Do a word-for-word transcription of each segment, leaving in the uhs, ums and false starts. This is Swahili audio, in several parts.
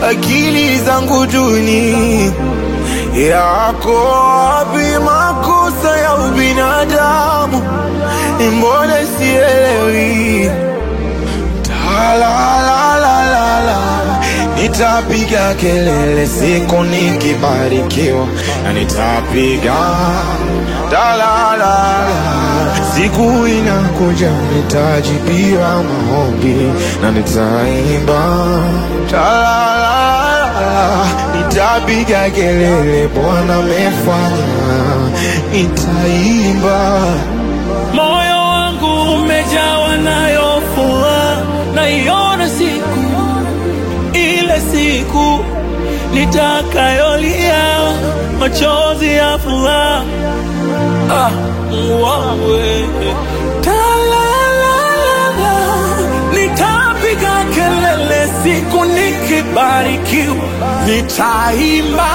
akili zangu duni. Yako wapi makosa ya ubinadamu? Mbona sielewi? Ta la la la la la, nitapiga kelele siku nikibarikiwa, na nitapiga ta la la la, siku inakuja nitajibiwa maombi, na nitaimba ta la la la, nitapiga kelele Bwana amefanya, nitaimba. Moyo wangu umejawa nayo furaha, naiona siku ile siku nitakayolia machozi ya furaha. Ah, wawe ta la la la, nitapiga kelele siku nikibarikiwa, nitaimba.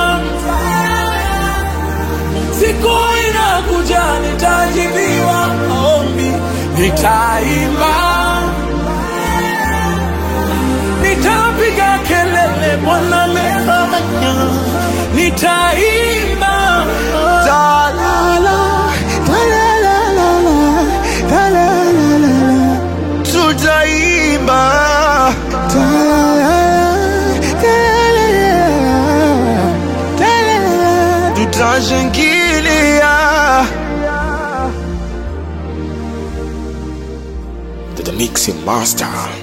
Siku inakuja nitajibiwa maombi, nitaimba. Nitapiga kelele Bwana amefanya, nitaimba. Ta la la, ta la la la la, ta la la la la, tutaimba. Ta la la, ta la la, ta la la, tutashangilia. The Mixing Master.